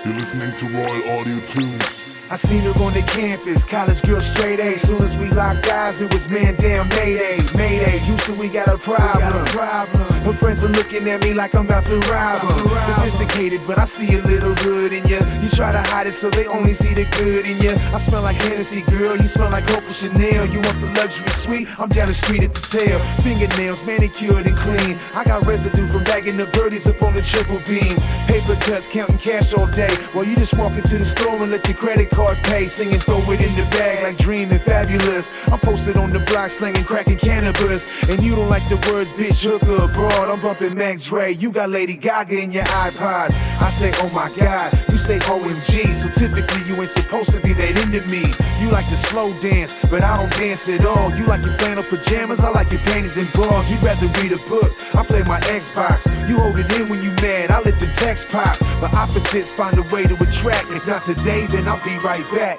You're listening to Royal Audio Tunes. I seen her on the campus, college girl straight A. Soon as we locked eyes, it was man down, Mayday, Mayday. Houston, we got a problem. Her friends are looking at me like I'm about to rob them. Sophisticated, but I see a little hood in ya. You try to hide it so they only see the good in ya. I smell like Hennessy, girl, you smell like Coco Chanel. You want the luxury suite? I'm down the street at the tail. Fingernails manicured and clean. I got residue from bagging the birdies up on the triple beam. Paper cuts, counting cash all day. While you just walk into the store and let the credit card pay. Singing, throw it in the bag like dreaming fabulous. I'm posted on the block slinging, cracking cannabis. And you don't like the words, bitch, hooker abroad. I'm bumping Mac Dre, you got Lady Gaga in your iPod. I say, oh my God, you say OMG. So typically you ain't supposed to be that into me. You like to slow dance, but I don't dance at all. You like your flannel pajamas, I like your panties and bras. You'd rather read a book, I play my Xbox. You hold it in when you mad, I let them texts pop. But opposites find a way to attract. If not today, then I'll be right back.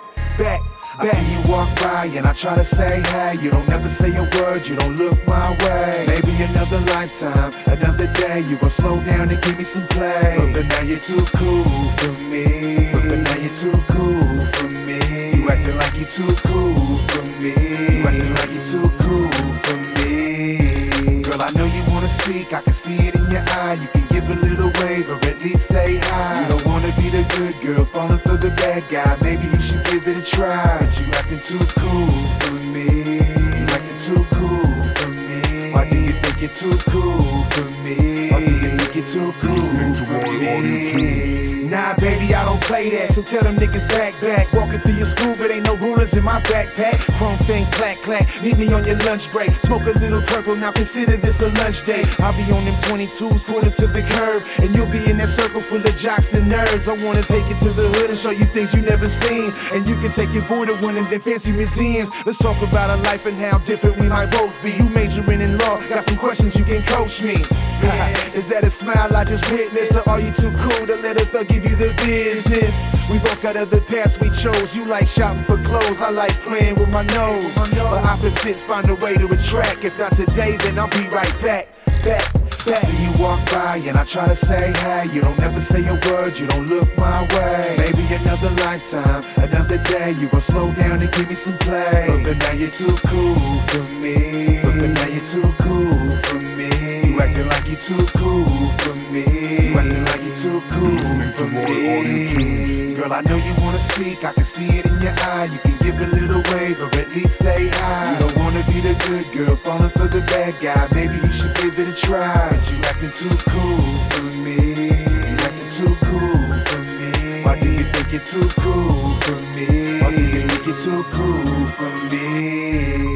I see you walk by and I try to say hey. You don't never say a word, you don't look my way. Maybe another lifetime, another day. You gon' slow down and give me some play. But for now you're too cool for me. But for now you're too cool for me. You acting like you too cool for me. You acting like you too cool for me. Girl, I know you wanna speak, I can see it in your eye. You can give a little wave or at least say hi. You don't wanna be the good girl, falling for the bad guy. Maybe you should give it a try. But you acting too cool for me. You acting too cool for me. Why do you think you're too cool for me? Why do you think you're too cool listening to for Royal Audio Tunes. Nah, baby, I don't play that. So tell them niggas back. Walking through your school, but ain't no rulers in my backpack. Chrome thing, clack. Meet me on your lunch break. Smoke a little purple, now consider this a lunch day. I'll be on them 22s, pull them to the curb. And you'll be in that circle full of jocks and nerds. I wanna take you to the hood and show you things you never seen. And you can take your boy to one of them fancy museums. Let's talk about our life and how different we might both be. You majoring in law, got some questions you can coach me. Is that a smile I just witnessed? Or are you too cool to let a thug give you the business? We both got other paths we chose. You like shopping for clothes, I like playing with my nose. But opposites find a way to attract. If not today, then I'll be right back. I see you walk by and I try to say hey. You don't never say a word, you don't look my way. Maybe another lifetime, another day. You gon' slow down and give me some play. But for now you're too cool for me. But for now you're too cool for me. You acting like you too cool for me. You acting like you too cool listening to for Royal Audio me. Tunes. Girl, I know you wanna speak, I can see it in your eye. You can give a little wave or at least say hi. You don't wanna be the good girl, falling for the bad guy. Maybe you should give it a try. But you acting too cool for me. You acting too cool for me. Why do you think you're too cool for me? Why do you think you're too cool for me?